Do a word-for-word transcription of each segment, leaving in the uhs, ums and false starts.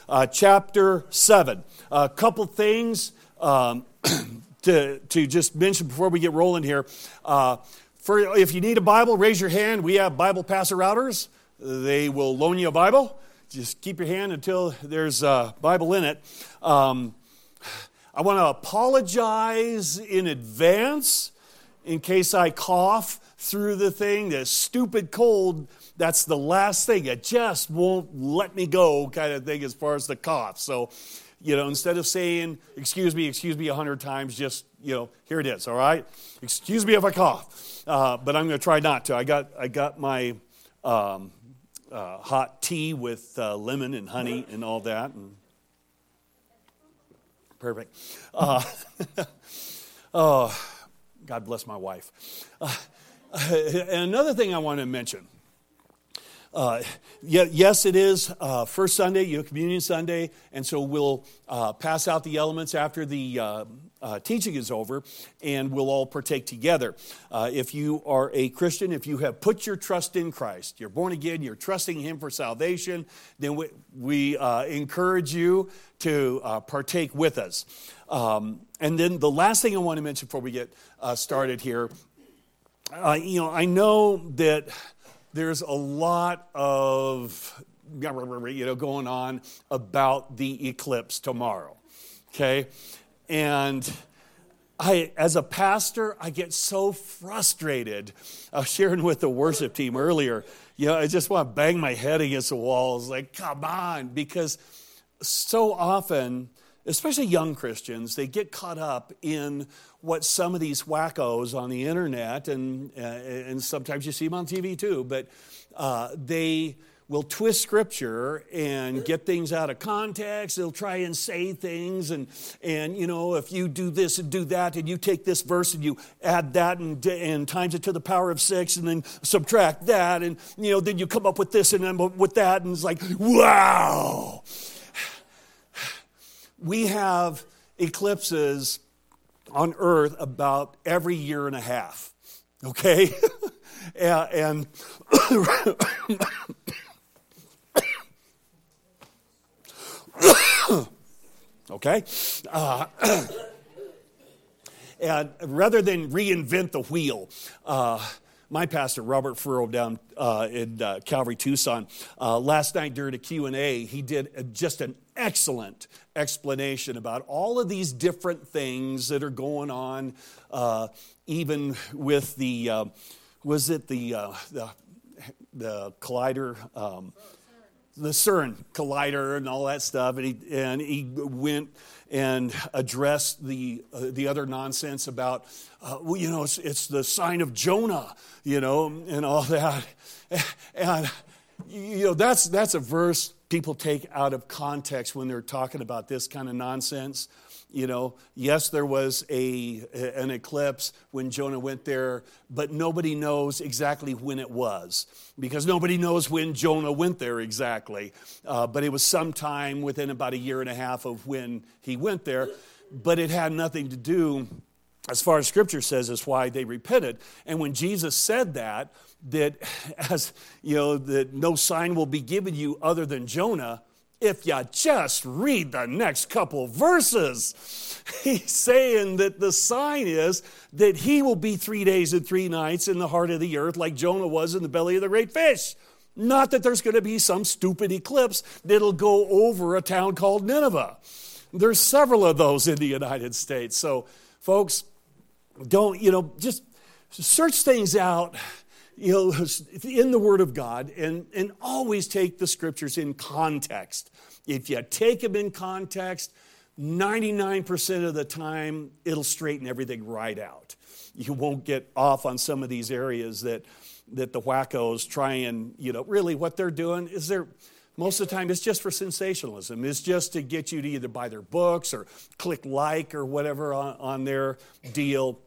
uh, chapter seven. A couple things um, to, to just mention before we get rolling here. Uh, for, if you need a Bible, raise your hand. We have Bible passer routers. They will loan you a Bible. Just keep your hand until there's a Bible in it. Um, I want to apologize in advance in case I cough through the thing. The stupid cold, that's the last thing. It just won't let me go kind of thing as far as the cough. So, you know, instead of saying, excuse me, excuse me a hundred times, just, you know, here it is, all right? Excuse me if I cough. Uh, but I'm going to try not to. I got I got my um, uh, hot tea with uh, lemon and honey and all that. And perfect. Uh, oh, God bless my wife. Uh, and another thing I want to mention. Uh, yes, it is uh, First Sunday, you know, Communion Sunday, and so we'll uh, pass out the elements after the uh, uh, teaching is over, and we'll all partake together. Uh, if you are a Christian, if you have put your trust in Christ, you're born again, you're trusting Him for salvation, then we, we uh, encourage you to uh, partake with us. Um, and then the last thing I want to mention before we get uh, started here, uh, you know, I know that there's a lot of, you know, going on about the eclipse tomorrow, okay? And I, as a pastor, I get so frustrated. I was sharing with the worship team earlier, you know, I just want to bang my head against the wall. It's like, come on, because so often, especially young Christians, they get caught up in what some of these wackos on the internet, and uh, and sometimes you see them on T V too, but uh, they will twist Scripture and get things out of context. They'll try and say things, and, and you know, if you do this and do that, and you take this verse and you add that and, and times it to the power of six, and then subtract that, and, you know, then you come up with this and then with that, and it's like, wow! We have eclipses on Earth about every year and a half, okay? and okay? Uh, and rather than reinvent the wheel, uh, my pastor, Robert Furrow, down uh, in uh, Calvary, Tucson, uh, last night during a Q and A, he did a, just an excellent explanation about all of these different things that are going on, uh, even with the, uh, was it the, uh, the, the collider, um, the CERN collider and all that stuff, and he, and he went and addressed the uh, the other nonsense about, uh, well, you know, it's, it's the sign of Jonah, you know, and all that. And, you know, that's that's a verse people take out of context when they're talking about this kind of nonsense. You know, yes, there was a an eclipse when Jonah went there, but nobody knows exactly when it was, because nobody knows when Jonah went there exactly. Uh, but it was sometime within about a year and a half of when he went there. But it had nothing to do, as far as Scripture says, is why they repented. And when Jesus said that, that as you know, that no sign will be given you other than Jonah, if you just read the next couple verses, he's saying that the sign is that he will be three days and three nights in the heart of the earth like Jonah was in the belly of the great fish. Not that there's going to be some stupid eclipse that'll go over a town called Nineveh. There's several of those in the United States. So, folks, don't, you know, just search things out, you know, in the Word of God, and, and always take the Scriptures in context. If you take them in context, ninety-nine percent of the time, it'll straighten everything right out. You won't get off on some of these areas that, that the wackos try and, you know, really what they're doing is they're, most of the time, it's just for sensationalism. It's just to get you to either buy their books or click like or whatever on, on their deal.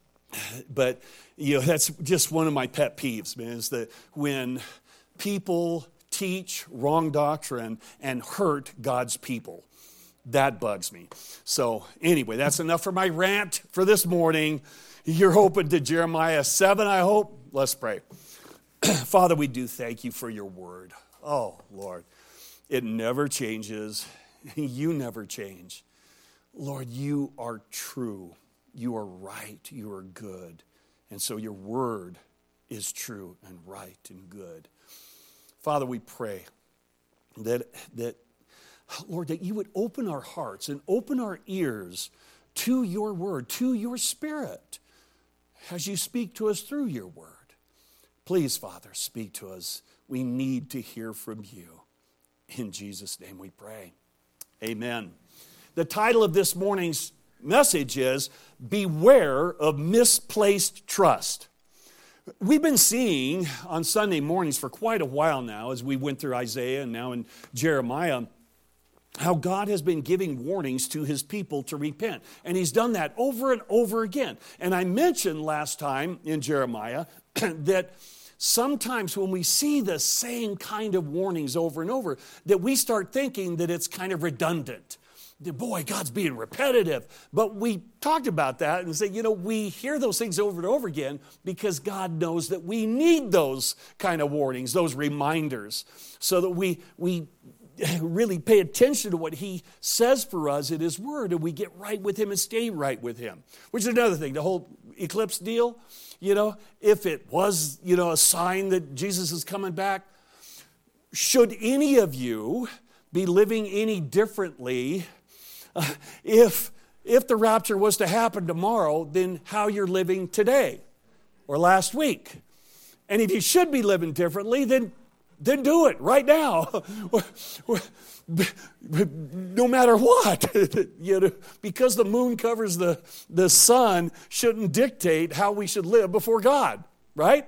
But, you know, that's just one of my pet peeves, man, is that when people teach wrong doctrine and hurt God's people, that bugs me. So anyway, that's enough for my rant for this morning. You're open to Jeremiah seven, I hope. Let's pray. Father, we do thank you for your word. Oh, Lord. It never changes. You never change. Lord, you are true. You are right. You are good. And so your word is true and right and good. Father, we pray that, that, Lord, that you would open our hearts and open our ears to your word, to your spirit, as you speak to us through your word. Please, Father, speak to us. We need to hear from you. In Jesus' name we pray. Amen. The title of this morning's message is Beware of Misplaced Trust. We've been seeing on Sunday mornings for quite a while now, as we went through Isaiah and now in Jeremiah, how God has been giving warnings to his people to repent. And he's done that over and over again. And I mentioned last time in Jeremiah that sometimes when we see the same kind of warnings over and over, that we start thinking that it's kind of redundant. Boy, God's being repetitive. But we talked about that and said, you know, we hear those things over and over again because God knows that we need those kind of warnings, those reminders, so that we we really pay attention to what he says for us in his word, and we get right with him and stay right with him. Which is another thing, the whole eclipse deal, you know, if it was, you know, a sign that Jesus is coming back, should any of you be living any differently uh, if, if the rapture was to happen tomorrow than how you're living today or last week? And if you should be living differently, then Then do it right now, no matter what. You know, because the moon covers the, the sun shouldn't dictate how we should live before God, right?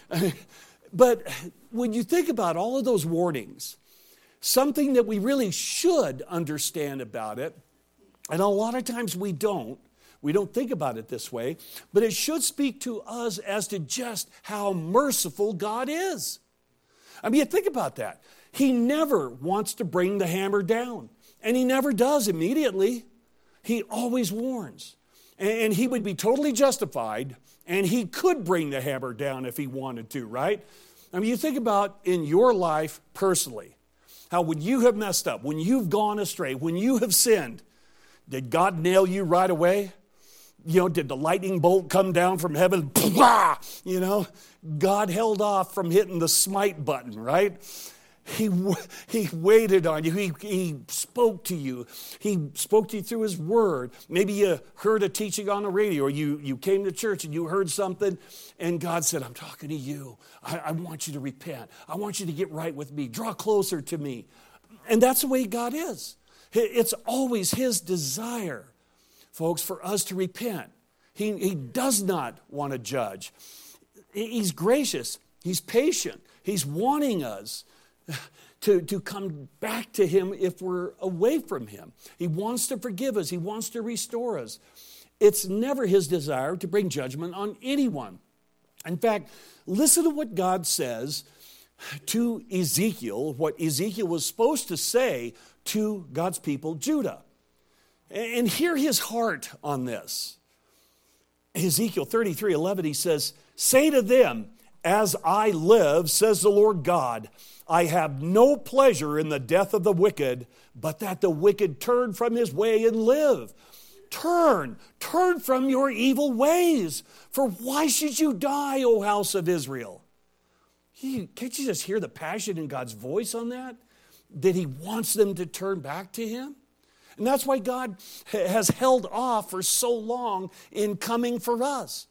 But when you think about all of those warnings, something that we really should understand about it, and a lot of times we don't, we don't think about it this way, but it should speak to us as to just how merciful God is. I mean, think about that. He never wants to bring the hammer down. And he never does immediately. He always warns. And he would be totally justified, and he could bring the hammer down if he wanted to, right? I mean, you think about in your life personally, how when you have messed up, when you've gone astray, when you have sinned, did God nail you right away? You know, did the lightning bolt come down from heaven? You know, God held off from hitting the smite button, right? He he waited on you. He, he spoke to you. He spoke to you through his word. Maybe you heard a teaching on the radio, or you, you came to church and you heard something, and God said, I'm talking to you. I, I want you to repent. I want you to get right with me. Draw closer to me. And that's the way God is. It's always his desire, folks, for us to repent. He, he does not want to judge. He's gracious. He's patient. He's wanting us to, to come back to him if we're away from him. He wants to forgive us. He wants to restore us. It's never his desire to bring judgment on anyone. In fact, listen to what God says to Ezekiel, what Ezekiel was supposed to say to God's people, Judah. And hear his heart on this. Ezekiel thirty-three eleven, he says, say to them, as I live, says the Lord God, I have no pleasure in the death of the wicked, but that the wicked turn from his way and live. Turn, turn from your evil ways. For why should you die, O house of Israel? He, can't you just hear the passion in God's voice on that? That he wants them to turn back to him? And that's why God has held off for so long in coming for us.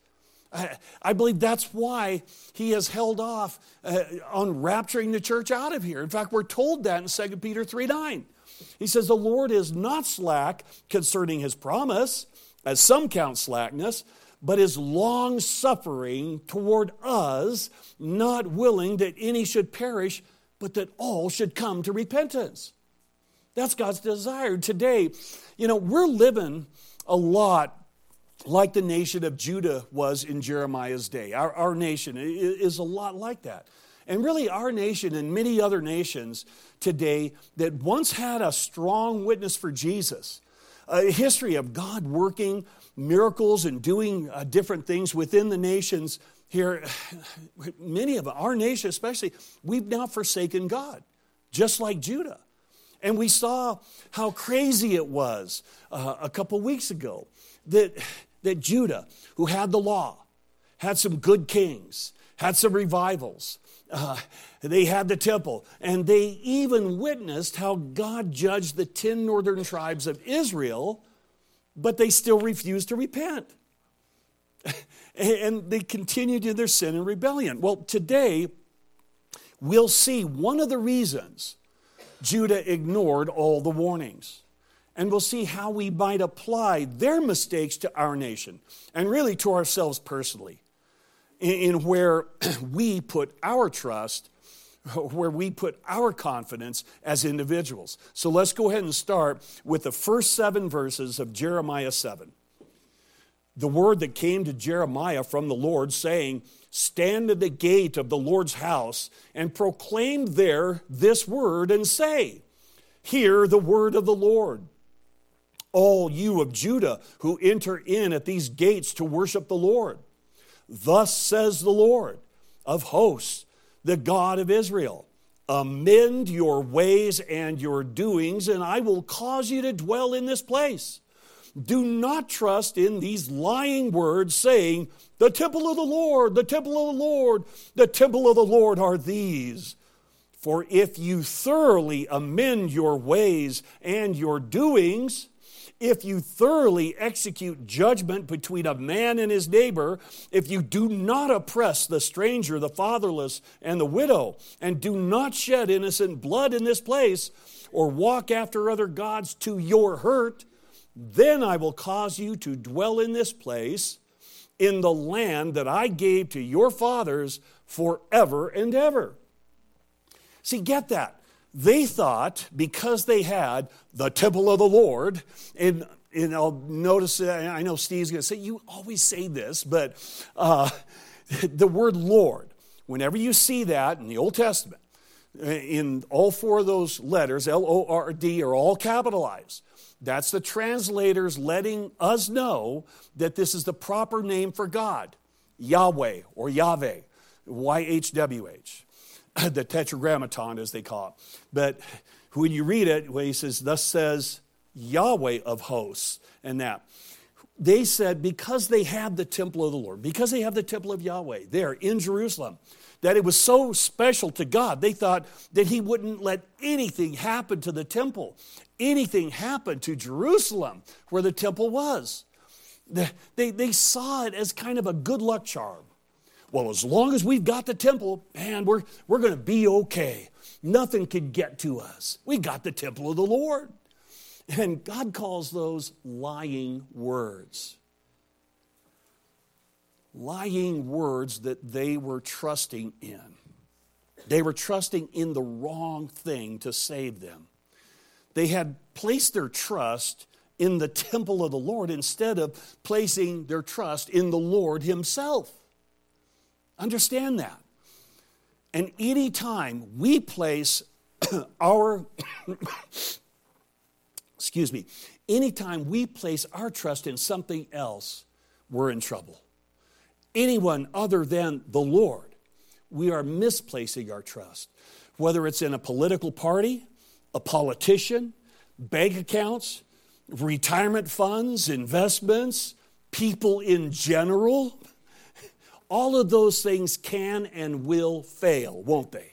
I believe that's why he has held off uh, on rapturing the church out of here. In fact, we're told that in Second Peter three nine. He says, the Lord is not slack concerning his promise, as some count slackness, but is long-suffering toward us, not willing that any should perish, but that all should come to repentance. That's God's desire today. You know, we're living a lot like the nation of Judah was in Jeremiah's day. Our, our nation is a lot like that. And really our nation and many other nations today that once had a strong witness for Jesus, a history of God working miracles and doing uh, different things within the nations here, many of our nation especially, we've now forsaken God, just like Judah. And we saw how crazy it was uh, a couple weeks ago that, that Judah, who had the law, had some good kings, had some revivals, uh, they had the temple, and they even witnessed how God judged the ten northern tribes of Israel, but they still refused to repent. And they continued in their sin and rebellion. Well, today, we'll see one of the reasons Judah ignored all the warnings. And we'll see how we might apply their mistakes to our nation, and really to ourselves personally, in, in where we put our trust, where we put our confidence as individuals. So let's go ahead and start with the first seven verses of Jeremiah seven. The word that came to Jeremiah from the Lord, saying, stand at the gate of the Lord's house and proclaim there this word and say, hear the word of the Lord. All you of Judah who enter in at these gates to worship the Lord. Thus says the Lord of hosts, the God of Israel, amend your ways and your doings, and I will cause you to dwell in this place. Do not trust in these lying words saying, the temple of the Lord, the temple of the Lord, the temple of the Lord are these. For if you thoroughly amend your ways and your doings, if you thoroughly execute judgment between a man and his neighbor, if you do not oppress the stranger, the fatherless, and the widow, and do not shed innocent blood in this place, or walk after other gods to your hurt, then I will cause you to dwell in this place, in the land that I gave to your fathers forever and ever. See, get that. They thought because they had the temple of the Lord, and, and I'll notice, I know Steve's going to say, you always say this, but uh, the word Lord, whenever you see that in the Old Testament, in all four of those letters, L O R D, are all capitalized. That's the translators letting us know that this is the proper name for God, Yahweh or Yahweh, Y H W H, the tetragrammaton as they call it. But when you read it, when he says, thus says Yahweh of hosts, and that, they said because they had the temple of the Lord, because they have the temple of Yahweh there in Jerusalem, that it was so special to God, they thought that he wouldn't let anything happen to the temple, anything happen to Jerusalem where the temple was. They, they saw it as kind of a good luck charm. Well, as long as we've got the temple, man, we're, we're going to be okay. Nothing can get to us. We got the temple of the Lord. And God calls those lying words. Lying words that they were trusting in. They were trusting in the wrong thing to save them. They had placed their trust in the temple of the Lord instead of placing their trust in the Lord himself. Understand that. And any time we place our, excuse me, anytime we place our trust in something else, we're in trouble. Anyone other than the Lord, we are misplacing our trust. Whether it's in a political party, a politician, bank accounts, retirement funds, investments, people in general, all of those things can and will fail, won't they?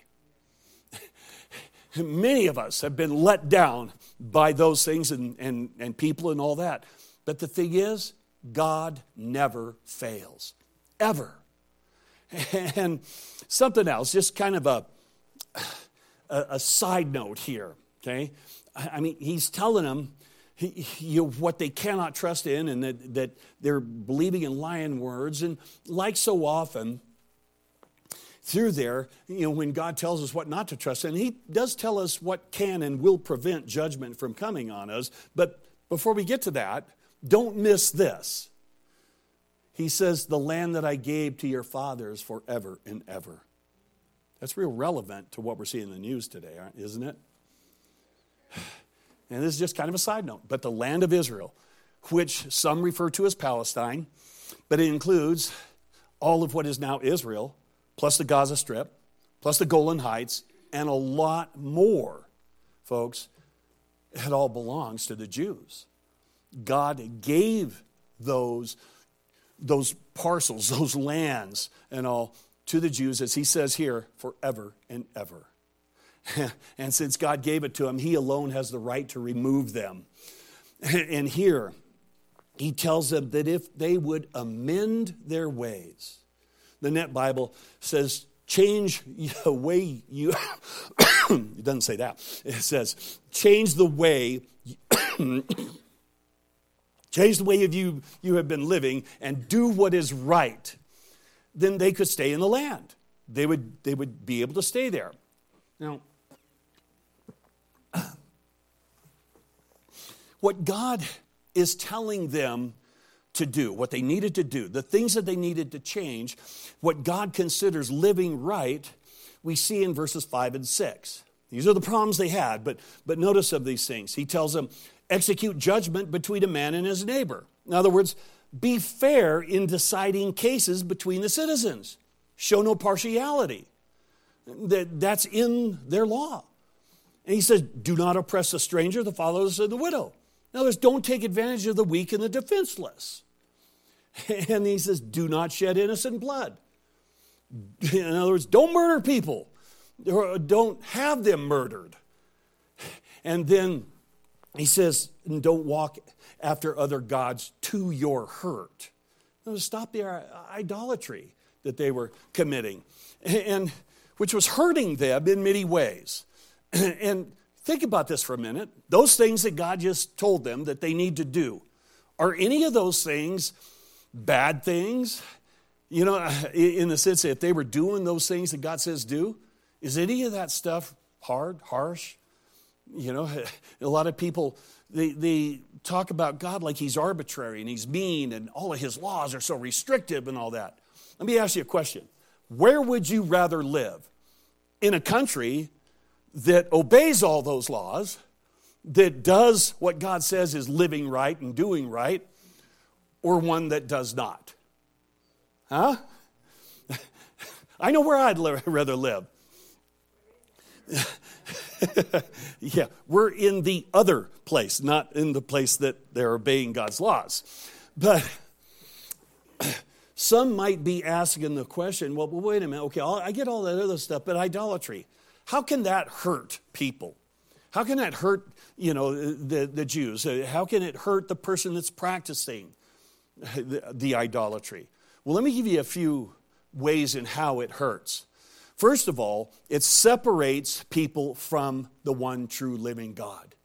Many of us have been let down by those things and, and, and people and all that. But the thing is, God never fails, ever. And something else, just kind of a, a, a side note here, okay? I mean, he's telling them he, you know, what they cannot trust in, and that, that they're believing in lying words. And like so often, through there, you know, when God tells us what not to trust in, he does tell us what can and will prevent judgment from coming on us. But before we get to that, don't miss this. He says, the land that I gave to your fathers forever and ever. That's real relevant to what we're seeing in the news today, isn't it? And this is just kind of a side note. But the land of Israel, which some refer to as Palestine, but it includes all of what is now Israel, plus the Gaza Strip, plus the Golan Heights, and a lot more, folks. It all belongs to the Jews. God gave those, those parcels, those lands and all to the Jews, as he says here, forever and ever. And since God gave it to him, he alone has the right to remove them. And here, he tells them that if they would amend their ways, the Net Bible says, change the way you, it doesn't say that. It says, change the way, change the way you, you have been living and do what is right. Then they could stay in the land. They would, they would be able to stay there. Now, what God is telling them to do, what they needed to do, the things that they needed to change, what God considers living right, we see in verses five and six. These are the problems they had, but, but notice of these things. He tells them, execute judgment between a man and his neighbor. In other words, be fair in deciding cases between the citizens. Show no partiality. That, that's in their law. And he says, do not oppress the stranger, the fatherless, and the widow. In other words, don't take advantage of the weak and the defenseless. And he says, do not shed innocent blood. In other words, don't murder people. Or don't have them murdered. And then he says, don't walk after other gods to your hurt. In other words, stop the idolatry that they were committing, and which was hurting them in many ways. And think about this for a minute. Those things that God just told them that they need to do, are any of those things bad things? You know, in the sense that if they were doing those things that God says do, is any of that stuff hard, harsh? You know, a lot of people, they, they talk about God like he's arbitrary and he's mean and all of his laws are so restrictive and all that. Let me ask you a question. Where would you rather live? In a country that obeys all those laws, that does what God says is living right and doing right, or one that does not? Huh? I know where I'd rather live. Yeah, we're in the other place, not in the place that they're obeying God's laws. But some might be asking the question, well, wait a minute, okay, I get all that other stuff, but idolatry, how can that hurt people? How can that hurt, you know, the, the Jews? How can it hurt the person that's practicing the, the idolatry? Well, let me give you a few ways in how it hurts. First of all, it separates people from the one true living God.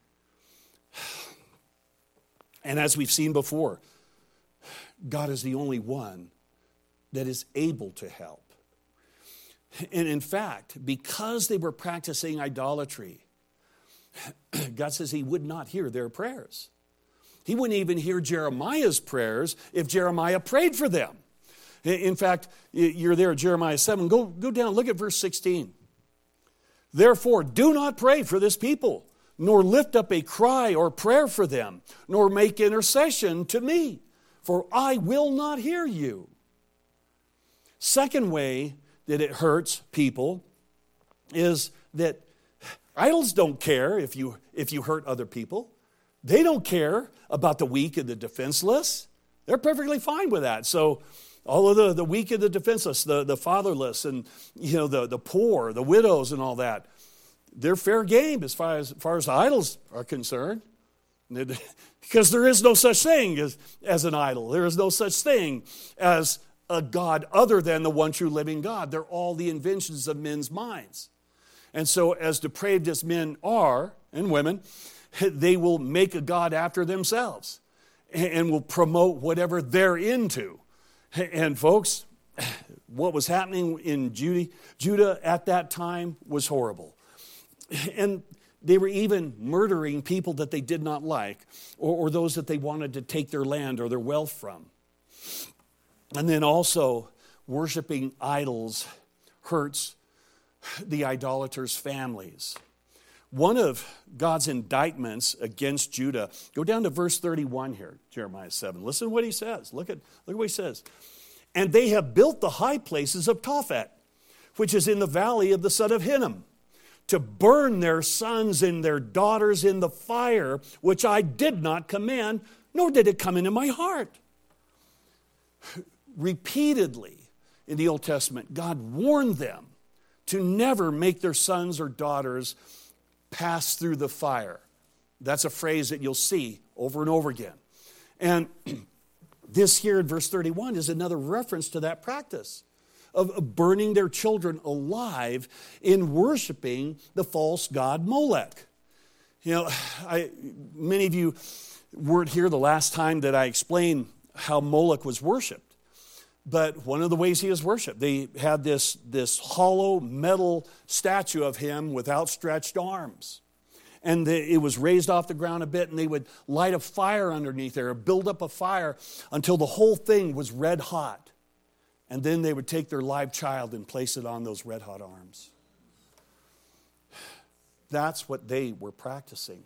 And as we've seen before, God is the only one that is able to help. And in fact, because they were practicing idolatry, God says he would not hear their prayers. He wouldn't even hear Jeremiah's prayers if Jeremiah prayed for them. In fact, you're there at Jeremiah seven. Go, go down, look at verse sixteen. Therefore, do not pray for this people, nor lift up a cry or prayer for them, nor make intercession to me, for I will not hear you. Second way that it hurts people is that idols don't care if you, if you hurt other people. They don't care about the weak and the defenseless. They're perfectly fine with that. So all of the, the weak and the defenseless, the, the fatherless and you know the, the poor, the widows and all that, they're fair game as far as, as far as the idols are concerned. Because there is no such thing as, as an idol. There is no such thing as a God other than the one true living God. They're all the inventions of men's minds. And so as depraved as men are, and women, they will make a God after themselves and will promote whatever they're into. And folks, what was happening in Judah, Judah at that time was horrible. And they were even murdering people that they did not like, or, or those that they wanted to take their land or their wealth from. And then also, worshiping idols hurts the idolaters' families. One of God's indictments against Judah, go down to verse thirty-one here, Jeremiah seven. Listen to what he says. Look at, look at what he says. And they have built the high places of Tophet, which is in the valley of the son of Hinnom, to burn their sons and their daughters in the fire, which I did not command, nor did it come into my heart. Repeatedly in the Old Testament, God warned them to never make their sons or daughters pass through the fire. That's a phrase that you'll see over and over again. And this here in verse thirty-one is another reference to that practice of burning their children alive in worshiping the false god Molech. You know, I, many of you weren't here the last time that I explained how Molech was worshipped. But one of the ways he is worshipped, they had this, this hollow metal statue of him with outstretched arms. And the, it was raised off the ground a bit, and they would light a fire underneath there, or build up a fire until the whole thing was red hot. And then they would take their live child and place it on those red hot arms. That's what they were practicing.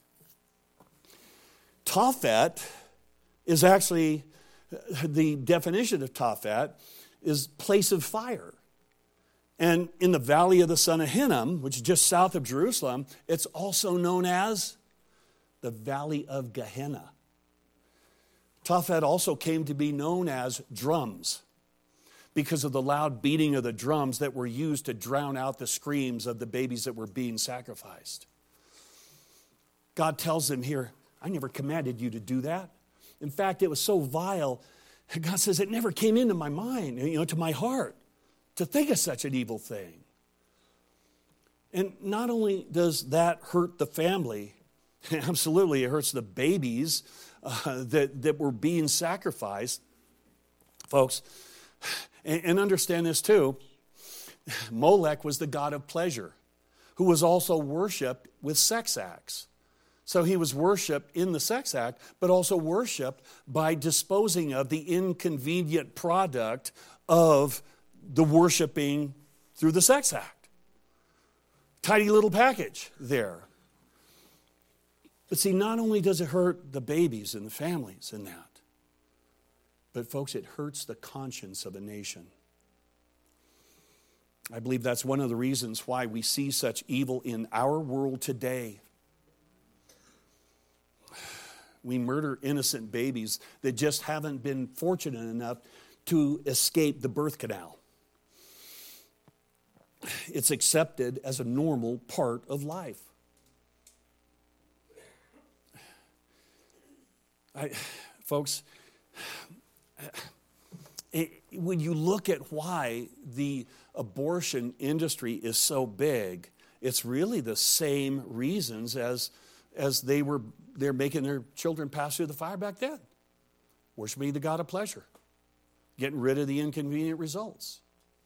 Tophet is actually, the definition of Tophet is place of fire. And in the valley of the son of Hinnom, which is just south of Jerusalem, it's also known as the valley of Gehenna. Tophet also came to be known as drums, because of the loud beating of the drums that were used to drown out the screams of the babies that were being sacrificed. God tells them here, I never commanded you to do that. In fact, it was so vile, God says, it never came into my mind, you know, to my heart, to think of such an evil thing. And not only does that hurt the family, absolutely it hurts the babies uh, that, that were being sacrificed. Folks, and understand this too, Molech was the god of pleasure, who was also worshipped with sex acts. So he was worshipped in the sex act, but also worshipped by disposing of the inconvenient product of the worshiping through the sex act. Tidy little package there. But see, not only does it hurt the babies and the families in that, but folks, it hurts the conscience of a nation. I believe that's one of the reasons why we see such evil in our world today. We murder innocent babies that just haven't been fortunate enough to escape the birth canal. It's accepted as a normal part of life. I, folks, It, when you look at why the abortion industry is so big, it's really the same reasons as, as they were they're making their children pass through the fire back then. Worshiping the god of pleasure, getting rid of the inconvenient results.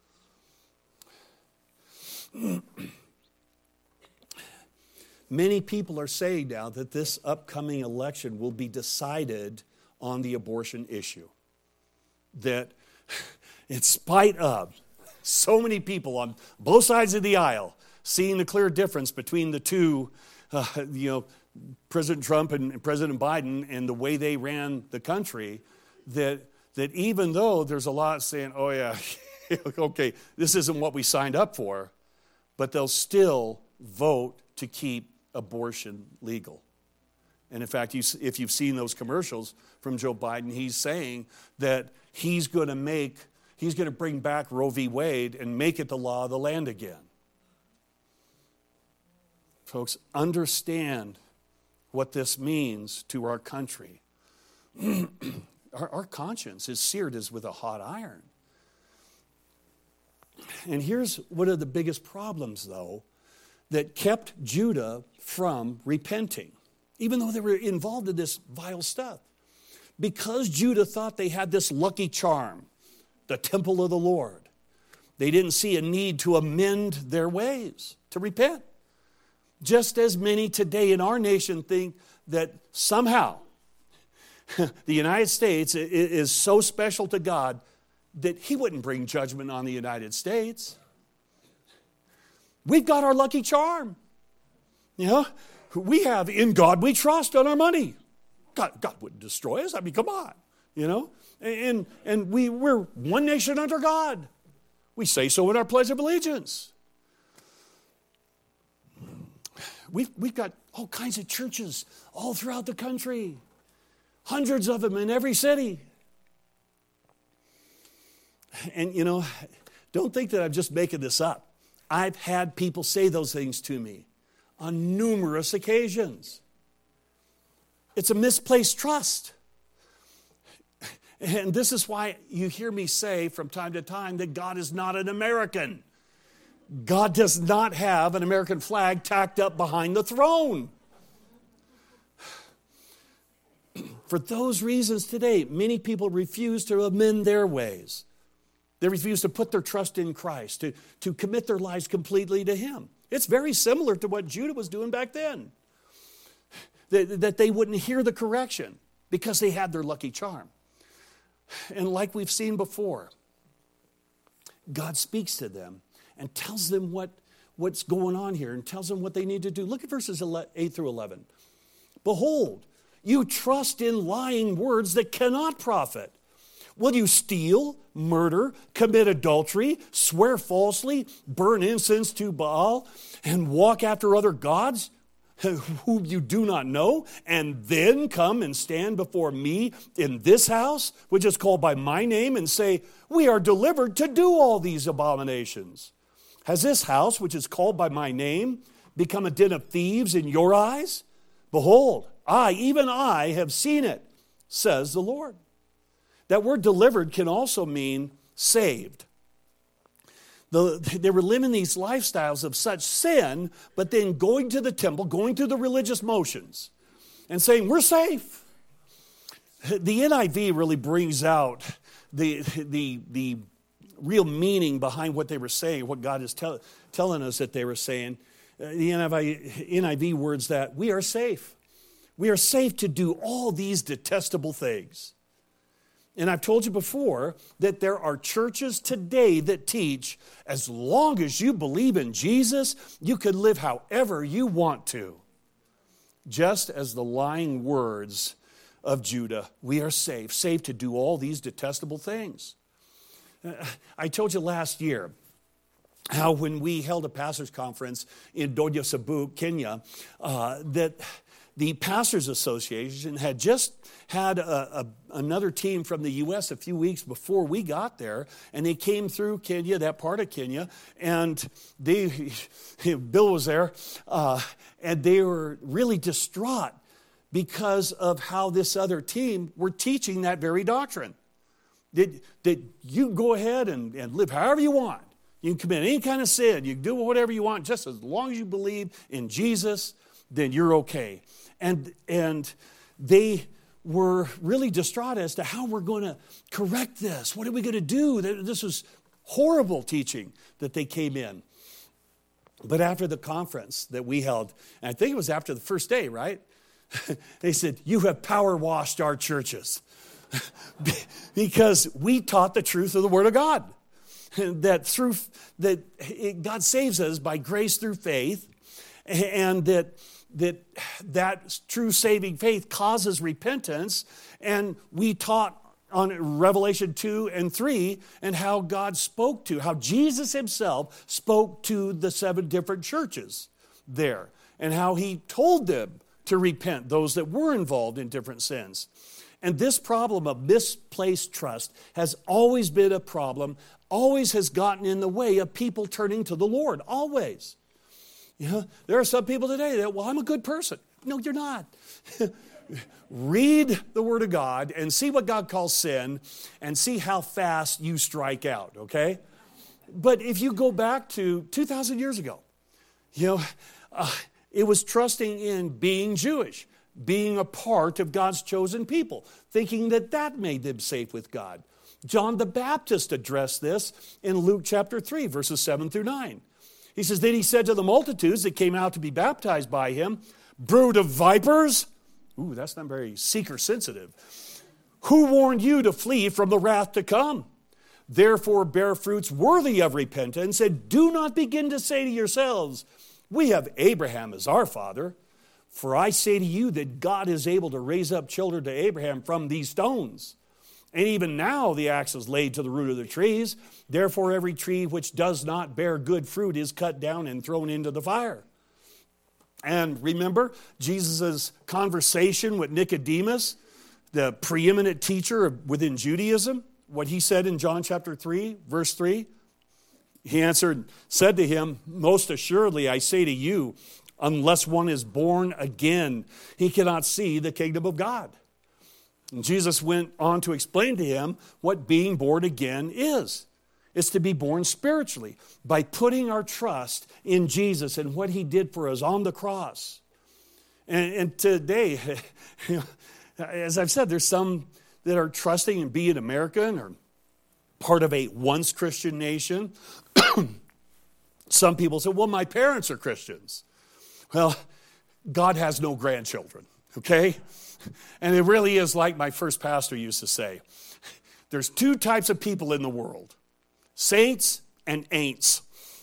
Many people are saying now that this upcoming election will be decided on the abortion issue. That in spite of so many people on both sides of the aisle seeing the clear difference between the two, uh, you know, President Trump and President Biden and the way they ran the country, that that even though there's a lot saying, oh yeah, okay, this isn't what we signed up for, but they'll still vote to keep abortion legal. And in fact, you, if you've seen those commercials from Joe Biden, he's saying that he's going to make, he's going to bring back Roe v. Wade and make it the law of the land again. Folks, understand what this means to our country. our, our conscience is seared as with a hot iron. And here's one of the biggest problems, though, that kept Judah from repenting, even though they were involved in this vile stuff. Because Judah thought they had this lucky charm, the temple of the Lord, they didn't see a need to amend their ways, to repent. Just as many today in our nation think that somehow the United States is so special to God that He wouldn't bring judgment on the United States. We've got our lucky charm. You know, we have in God we trust on our money. God, God wouldn't destroy us. I mean, come on. You know, and and we we're one nation under God. We say so in our Pledge of Allegiance. We've, we've got all kinds of churches all throughout the country. Hundreds of them in every city. And, you know, don't think that I'm just making this up. I've had people say those things to me on numerous occasions. It's a misplaced trust. And this is why you hear me say from time to time that God is not an American. God does not have an American flag tacked up behind the throne. For those reasons today, many people refuse to amend their ways. They refuse to put their trust in Christ, to, to commit their lives completely to Him. It's very similar to what Judah was doing back then. That, that they wouldn't hear the correction because they had their lucky charm. And like we've seen before, God speaks to them and tells them what, what's going on here and tells them what they need to do. Look at verses eight through eleven. Behold, you trust in lying words that cannot profit. Will you steal, murder, commit adultery, swear falsely, burn incense to Baal, and walk after other gods whom you do not know, and then come and stand before me in this house, which is called by my name, and say, we are delivered to do all these abominations? Has this house, which is called by my name, become a den of thieves in your eyes? Behold, I, even I, have seen it, says the Lord. That word delivered can also mean saved. The, they were living these lifestyles of such sin, but then going to the temple, going through the religious motions, and saying, we're safe. The N I V really brings out the, the, the real meaning behind what they were saying, what God is tell, telling us that they were saying. The N I V words that we are safe. We are safe to do all these detestable things. And I've told you before that there are churches today that teach as long as you believe in Jesus, you can live however you want to. Just as the lying words of Judah, we are safe, safe to do all these detestable things. I told you last year how when we held a pastor's conference in Donya Sabu, Kenya, uh, that the Pastors Association had just had a, a, another team from the U S a few weeks before we got there, and they came through Kenya, that part of Kenya, and they, Bill was there, uh, and they were really distraught because of how this other team were teaching that very doctrine. That, that you go ahead and, and live however you want. You can commit any kind of sin. You can do whatever you want, just as long as you believe in Jesus, then you're okay. And, and they were really distraught as to how we're going to correct this. What are we going to do? This was horrible teaching that they came in. But after the conference that we held, and I think it was after the first day, right? They said, you have power washed our churches. Because we taught the truth of the Word of God. That through that it, God saves us by grace through faith, and that that that true saving faith causes repentance. And we taught on Revelation two and three and how God spoke to, how Jesus himself spoke to the seven different churches there, and how he told them to repent, those that were involved in different sins. And this problem of misplaced trust has always been a problem, always has gotten in the way of people turning to the Lord, always. You know, there are some people today that, well, I'm a good person. No, you're not. Read the Word of God and see what God calls sin and see how fast you strike out, okay? But if you go back to two thousand years ago, you know, uh, it was trusting in being Jewish, being a part of God's chosen people, thinking that that made them safe with God. John the Baptist addressed this in Luke chapter three, verses seven through nine. He says, then he said to the multitudes that came out to be baptized by him, brood of vipers. Ooh, that's not very seeker sensitive. Who warned you to flee from the wrath to come? Therefore bear fruits worthy of repentance, and do not begin to say to yourselves, we have Abraham as our father. For I say to you that God is able to raise up children to Abraham from these stones. And even now the axe is laid to the root of the trees. Therefore every tree which does not bear good fruit is cut down and thrown into the fire. And remember Jesus' conversation with Nicodemus, the preeminent teacher within Judaism, what he said in John chapter three, verse three? He answered, said to him, most assuredly I say to you, unless one is born again, he cannot see the kingdom of God. And Jesus went on to explain to him what being born again is. It's to be born spiritually by putting our trust in Jesus and what he did for us on the cross. And, and today, you know, as I've said, there's some that are trusting in being American or part of a once Christian nation. Some people say, well, my parents are Christians. Well, God has no grandchildren, okay? And it really is like my first pastor used to say. There's two types of people in the world. Saints and ain'ts.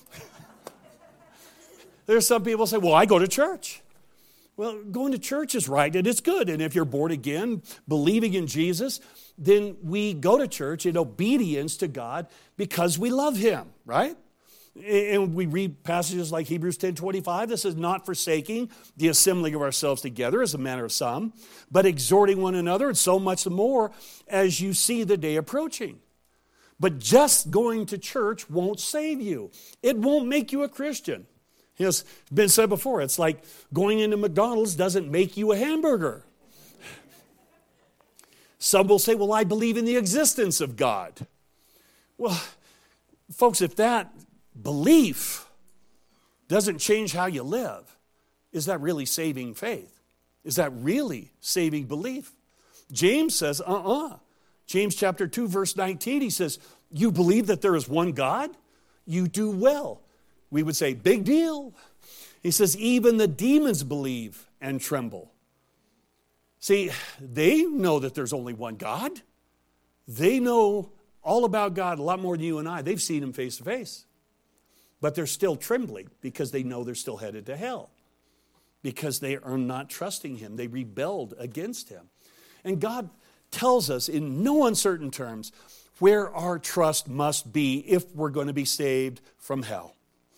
There's some people say, well, I go to church. Well, going to church is right, and it's good. And if you're born again, believing in Jesus, then we go to church in obedience to God because we love him, right? And we read passages like Hebrews ten twenty-five that says, not forsaking the assembling of ourselves together as a manner of some, but exhorting one another, and so much the more as you see the day approaching. But just going to church won't save you. It won't make you a Christian. It's been said before, it's like going into McDonald's doesn't make you a hamburger. Some will say, well, I believe in the existence of God. Well, folks, if that belief doesn't change how you live, is that really saving faith? Is that really saving belief? James says, uh-uh. James chapter two, verse nineteen, he says, you believe that there is one God? You do well. We would say, big deal. He says, even the demons believe and tremble. See, they know that there's only one God. They know all about God a lot more than you and I. They've seen him face to face. But they're still trembling because they know they're still headed to hell. Because they are not trusting him. They rebelled against him. And God tells us in no uncertain terms where our trust must be if we're going to be saved from hell.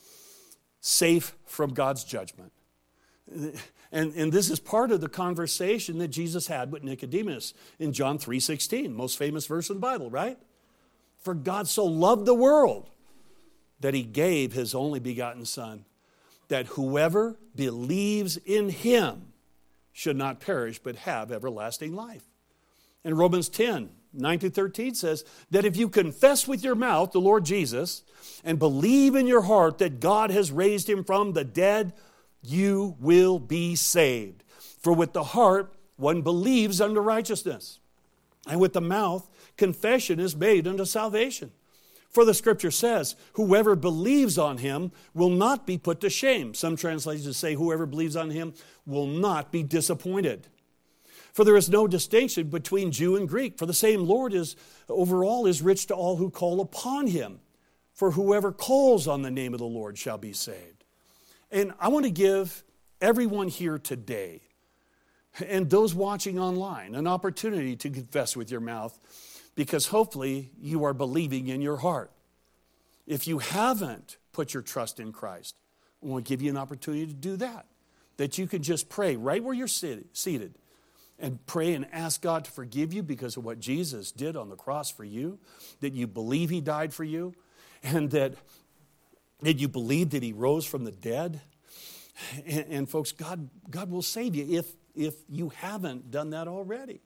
Safe from God's judgment. And, and this is part of the conversation that Jesus had with Nicodemus in John three sixteen, most famous verse in the Bible, right? For God so loved the world that he gave his only begotten Son, that whoever believes in him should not perish but have everlasting life. And Romans ten, nine to thirteen says that if you confess with your mouth the Lord Jesus and believe in your heart that God has raised him from the dead, you will be saved. For with the heart one believes unto righteousness, and with the mouth confession is made unto salvation. For the scripture says, whoever believes on him will not be put to shame. Some translations say, whoever believes on him will not be disappointed. For there is no distinction between Jew and Greek, for the same Lord is over all is rich to all who call upon him. For whoever calls on the name of the Lord shall be saved. And I want to give everyone here today, and those watching online, an opportunity to confess with your mouth, because hopefully you are believing in your heart. If you haven't put your trust in Christ, I want to give you an opportunity to do that. That you can just pray right where you're seated and pray and ask God to forgive you because of what Jesus did on the cross for you, that you believe he died for you, and that, that you believe that he rose from the dead. And, and folks, God, God will save you if, if you haven't done that already.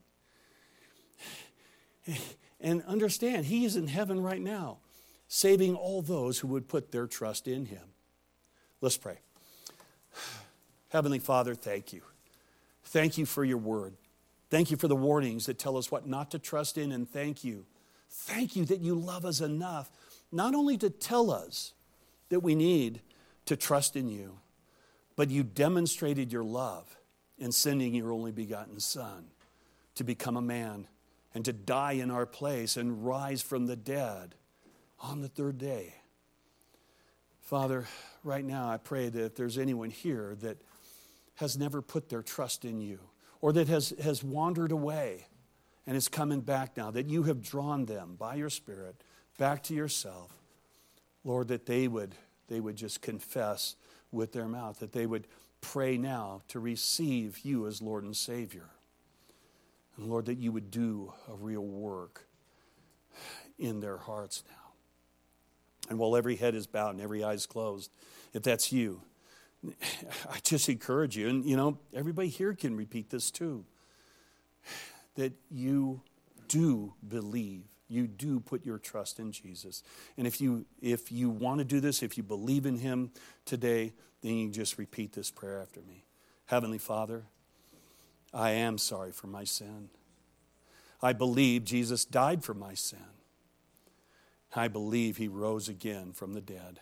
And understand, he is in heaven right now, saving all those who would put their trust in him. Let's pray. Heavenly Father, thank you. Thank you for your word. Thank you for the warnings that tell us what not to trust in, and thank you. Thank you that you love us enough, not only to tell us that we need to trust in you, but you demonstrated your love in sending your only begotten Son to become a man and to die in our place and rise from the dead on the third day. Father, right now I pray that if there's anyone here that has never put their trust in you, or that has, has wandered away and is coming back now, that you have drawn them by your Spirit back to yourself, Lord, that they would, they would just confess with their mouth, that they would pray now to receive you as Lord and Savior. And Lord, that you would do a real work in their hearts now. And while every head is bowed and every eye is closed, if that's you, I just encourage you, and you know, everybody here can repeat this too, that you do believe, you do put your trust in Jesus. And if you if you want to do this, if you believe in him today, then you can just repeat this prayer after me. Heavenly Father, I am sorry for my sin. I believe Jesus died for my sin. I believe he rose again from the dead.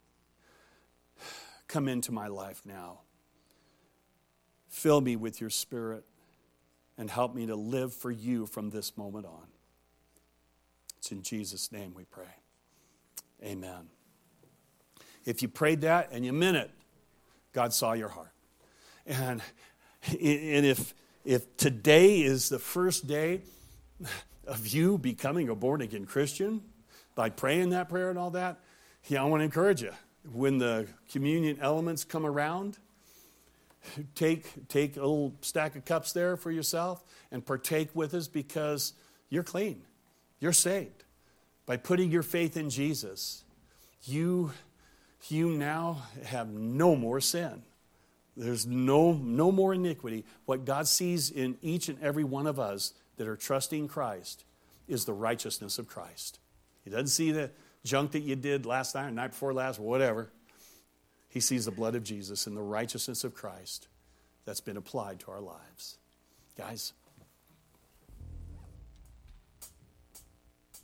Come into my life now. Fill me with your Spirit and help me to live for you from this moment on. It's in Jesus' name we pray. Amen. If you prayed that and you meant it, God saw your heart. And, and if, if today is the first day of you becoming a born-again Christian, by praying that prayer and all that, yeah, I want to encourage you. When the communion elements come around, take, take a little stack of cups there for yourself and partake with us, because you're clean. You're saved. By putting your faith in Jesus, you, you now have no more sin. There's no, no more iniquity. What God sees in each and every one of us that are trusting Christ is the righteousness of Christ. He doesn't see the junk that you did last night or night before last, whatever. He sees the blood of Jesus and the righteousness of Christ that's been applied to our lives. Guys,